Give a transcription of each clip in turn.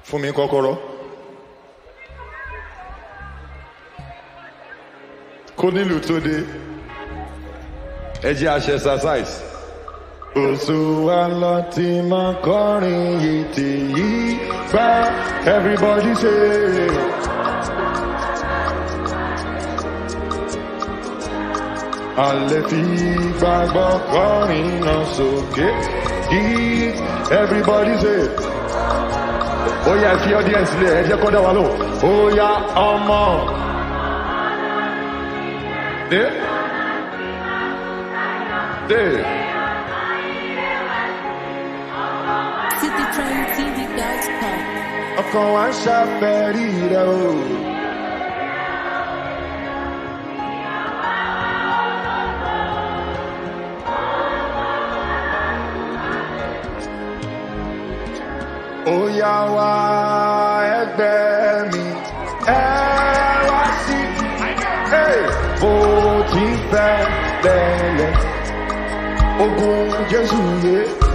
Fún mi kọ́kọ́rọ́. Kó nílùú tó dé. Ẹ jẹ́ a ṣe exercise. Oṣù wa lọ tí máa kọrin yìí tí yìí gbá. Everybody say. Alẹ́ fi gbàgbọ́ kọrin náà sókè. Everybody say. Ó yá fi audience lé ẹ jẹ́ kó dá wa lò. Ó yá ọmọ. Dé. Dé. citytrendtv.com. Ọkàn wa ń ṣàfẹ́rí rẹ o. Ó yá wá ẹgbẹ́ mi, ẹ wá sí bó ti fẹ́ lẹ́lẹ̀. Ogun Jésù yé.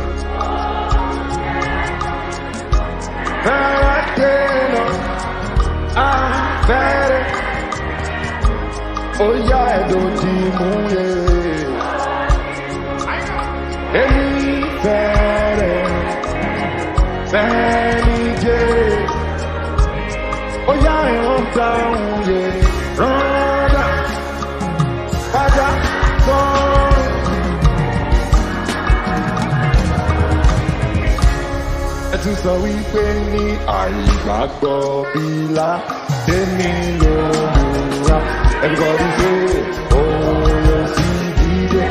Ẹ wá dènà àfẹ́rẹ́. Ó yá ẹ̀dùn tí mú yé. Èmi fẹ́rẹ̀. Fẹ́nijé, ó yá ìran dáhùn yé, rọ́dà, padà sọ́run. Ẹ tún sọ wípé ní àìgbàgbọ́ bílá, èmi ló múra. Everybody say, òun yóò sì dìde.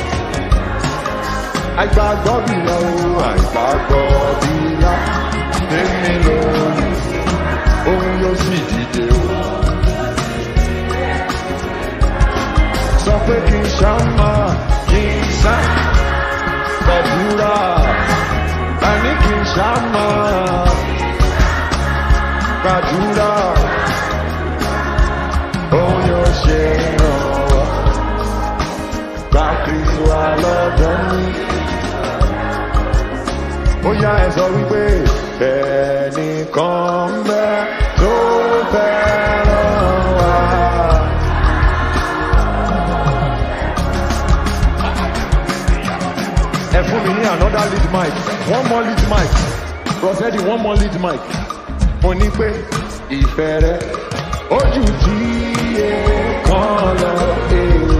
Àìgbàgbọ́ bílá o, àìgbàgbọ́ bílá, èmi lórí, òun yóò sì dìde o. Sọ pé kí n ṣàmà, kí n sá, gbàdúrà, àní kí n ṣàmà, gbàdúrà, òun yóò ṣe ìrànwọ́. Gba Kristu wá lọ́dọ̀ mi. Ó yá ẹ sọ wípé ẹnìkan bẹ tó fẹ́ràn wa. Ẹ fún mi ní another lead mic, one more lead mic, Rossetti one more lead mic. Mo ní pé ìfẹ́ rẹ ojú tí èèkàn lọ èrò.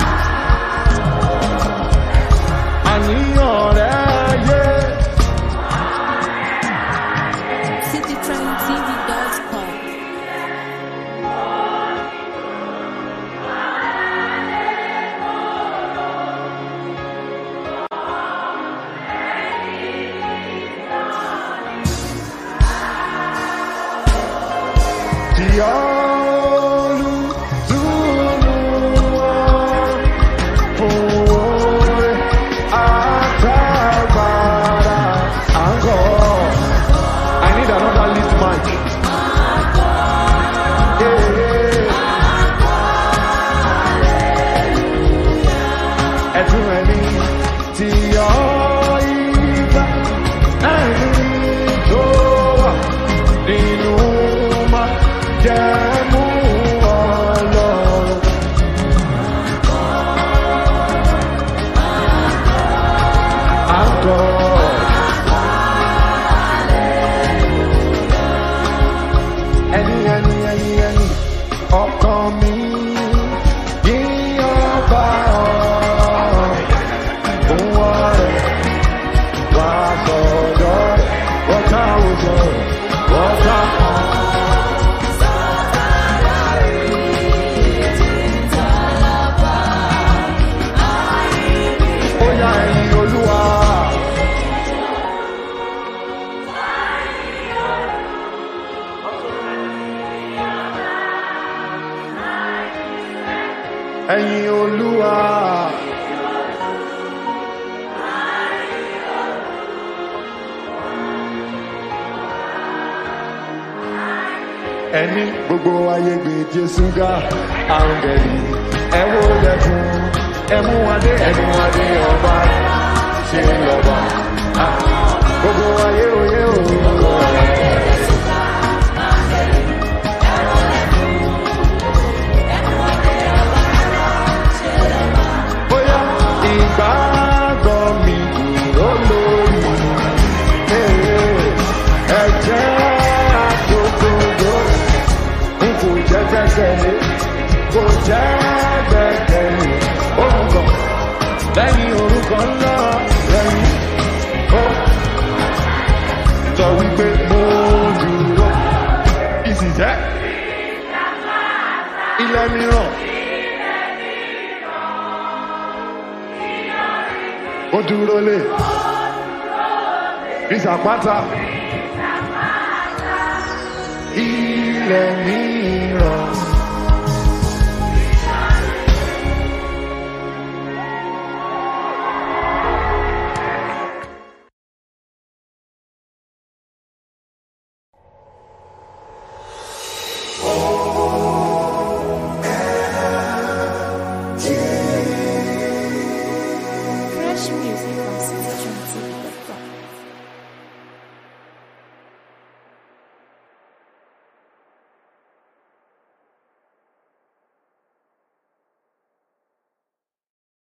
Àníyàn rẹ yé. citytrendtv.com. Ẹ̀yin Olúwa. Ẹni gbogbo ayé gbé Jésù ga, àrùngẹ̀lì, ẹ wólẹ̀ fún, ẹ mú adé ọba, ṣe lọ́ba. Gbogbo ayé òye òun. kò jẹ́ gbẹ́kẹ̀lé orúkọ lẹ́yìn orúkọ ńlá lẹ́yìn ó sọ wípé mo dúró ìsìjẹ́ ilẹ̀ mìíràn ó dúró lé ìsàpáta ilẹ̀ mìíràn.